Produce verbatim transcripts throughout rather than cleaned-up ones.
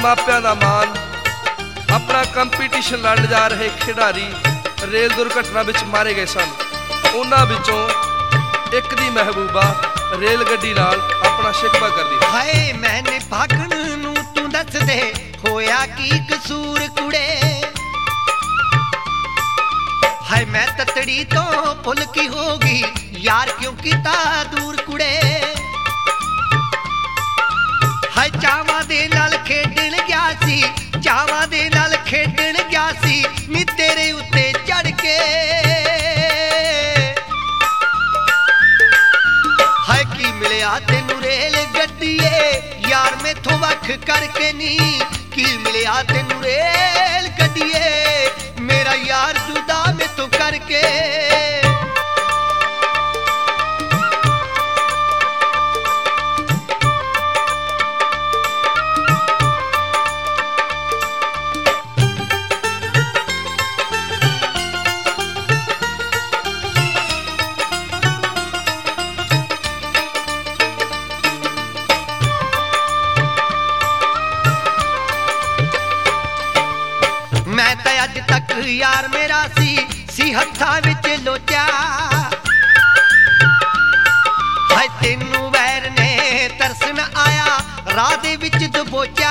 मापियां दा मान, अपना कंपीटिशन लड़ जा रहे खिडारी रेल दुर्घटना विच मारे गए सन। उन्हां विचों एक दी महबूबा रेल गड्डी नाल अपना शिकवा करदी। हाय मैंने भागण नूं तू दस दे होया की कसूर कुड़े, हाय मैं ततड़ी तो पुल की होगी यार क्यों कीता दूर कुड़े। हाय चावां दे नाल खेडण गया सी, चावां दे नाल खेडण गया सी नी तेरे उत्ते चढ़ के। हाय की मिलिया तेनू रेल गड्डीए यार मैथों वख करके नी, की मिलिया तेनू रेल गड्डीए मेरा यार जुदा मैथों करके। मैं तो अज तक यार मेरा सी सी हत्था विच लोचा, हाय तेनू वैर ने तरस न आया राह दे विच दबोचा।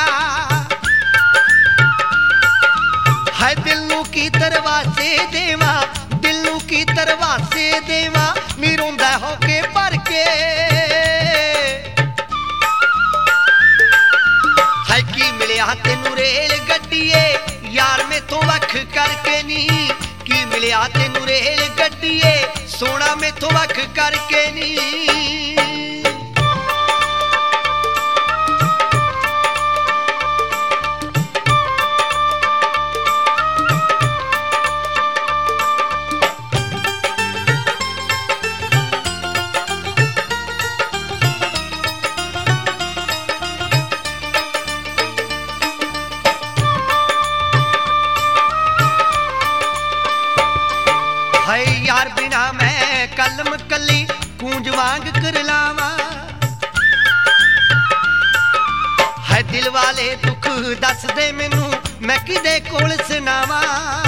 हाय दिल नू की दरवाजे देवा, दिल नू की दरवाजे देवा नी रोंदा हो के भर के। हाय की मिलिया तेनू रेल गड्डीए यार मैथों वख करके नी, की मिलिया तेनू रेल गड्डीए सोना मैथों वख करके नी। हाय यार बिना मैं कलम कली कूंज वांग कर लावा, हाय दिल वाले दुख दस दे मैनू मैं किदे कोल सुनावा।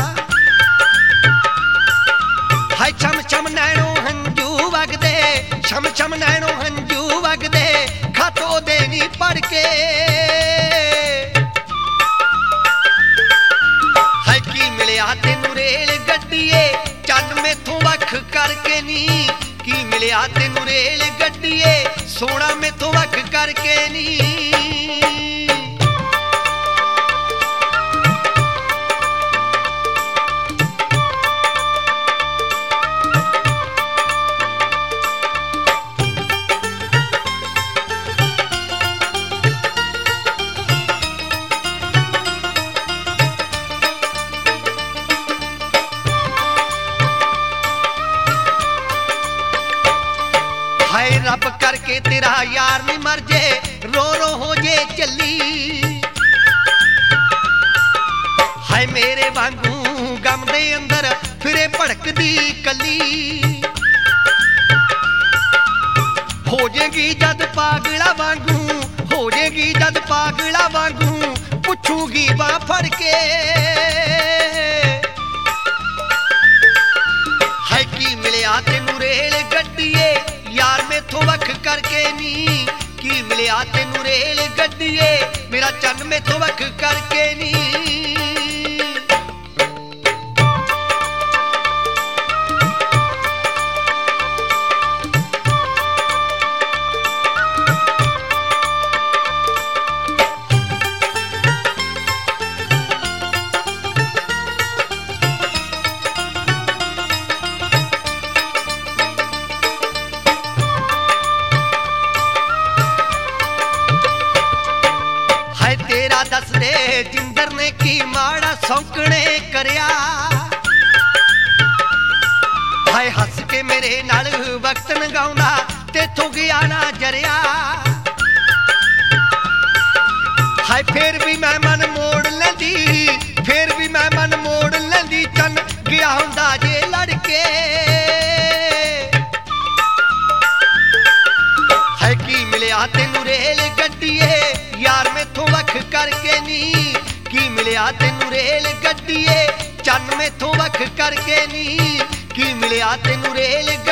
हाय छम छम नैनो हंजू वगदे, छम छम नैनो हंजू वगदे खातो दे नी पढ़ के। हाय की मिलिया तेनू रेल गड्डीए चन मैथों वख करके नी, की मिलिया तेनू रेल गड्डीए सोना मैथों वख करके नी। हाय रब करके तेरा यार नहीं मर जे रो रो हो जे चली। हाय मेरे वांगू गम दे अंदर फिरे भड़कदी कली, हो जेगी जद पागला वांगू, हो जेगी जद पागला वांगू पुछूगी बां फड़ के। हाय की मिलिया तेनू रेल गड्डीए यार मैथों वख करके नी, की मिलिया तेनू रेल गड्डीए मेरा चन मैथों वख करके नी। दस दे जिंदर ने की माड़ा सौंकने करया, हाय हस के मेरे नाल वक्त नगाउंदा तेथों गया ना जरिया। हाय फिर भी मैं मन मोड़ लैंदी, फिर भी मैं मन मोड़ लैंदी चन गया हुंदा जे लड़के। हाय की मिलिया तेनू रेल गड्डीए यार मैथों वख करके नी, ਕੀ ਮਿਲਿਆ ਤੈਨੂੰ ਰੇਲ ਗੱਡੀਏ ਚੰਨ ਮੈਥੋਂ ਵੱਖ ਕਰਕੇ ਨੀ ਕੀ ਮਿਲਿਆ ਤੈਨੂੰ ਰੇਲ